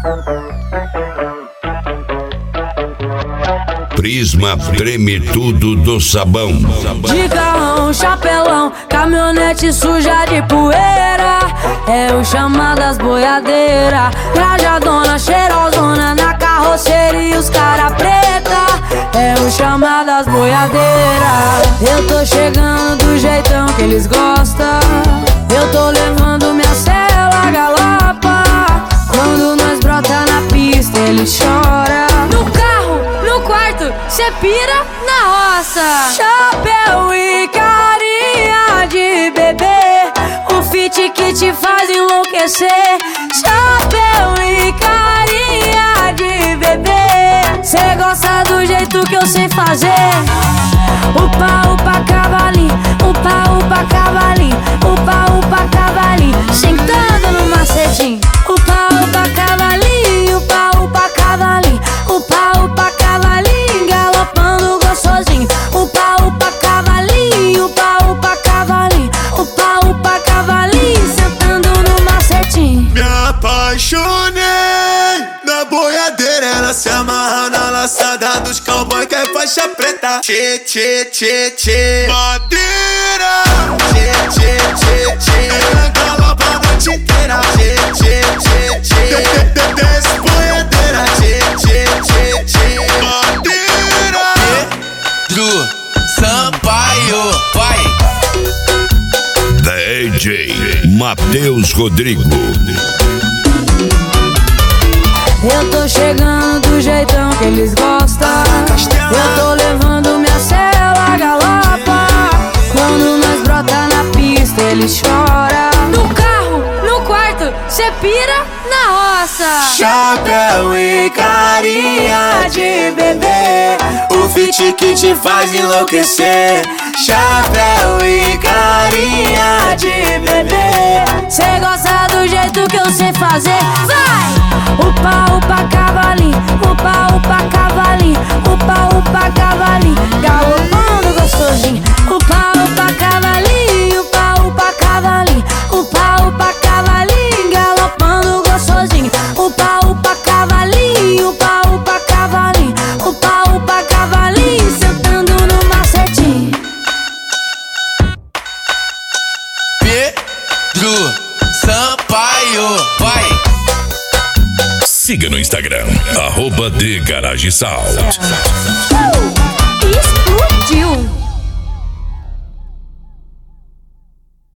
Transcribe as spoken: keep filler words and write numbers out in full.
Prisma treme tudo do sabão. De carrão, chapelão, caminhonete suja de poeira. É o chamadas boiadeira. Trajadona, cheirosona na carroceria, os cara preta. É o chamadas boiadeira. Eu tô chegando do jeitão que eles gostam. Eu tô levando minha cela galopa. Quando nós brota na pista, ele chora. No carro, no quarto, cê pira na roça. Chapéu e carinha de bebê, o fit que te faz enlouquecer. Chapéu e carinha de bebê, cê gosta do jeito que eu sei fazer. Upa, upa, cavalinho, upa, upa, cavalinho, upa, upa, cavalinho, sentando no macetinho. Upa, upa, cavalinho, upa, upa, cavalinho, upa, upa, cavalinho, galopando gostosinho. Upa, upa, cavalinho, upa, upa, cavalinho, upa, upa, cavalinho, sentando no macetinho. Me apaixonei na boiadeira, ela se amarra na laçada dos cowboy que é faixa preta. Tchê, tchê, tchê, tchê, madeira. Tchê, tchê, tchê, tchê, ela galopa a noite inteira. Tchê, tchê, tchê, tchê, desce boiadeira. Tchê, tchê, tchê, tchê, madeira. Pedro Sampaio, vai. D J Matheus Rodrigo. Eu tô chegando do jeitão que eles gostam. Eu tô levando minha cela galopa. Quando nós brota na pista, ele chora. No carro, no quarto, cê pira na roça. Chapéu e carinha de bebê, o fit que te faz enlouquecer. Chapéu e carinha de bebê, cê gosta do jeito que eu sei fazer. Vai! Upa, upa, cavalinho, upa, upa, cavalinho, upa, upa, cavalinho, galopando gostosinho. Upa, upa, cavalinho, upa, upa, cavalinho, upa, upa, cavalinho, galopando gostosinho. Upa, upa, cavalinho, upa, upa, cavalinho, upa, upa, cavalinho, sentando no macetinho. Pedro Sampaio, vai. Siga no Instagram, arroba de Garage Sound. Uh, explode.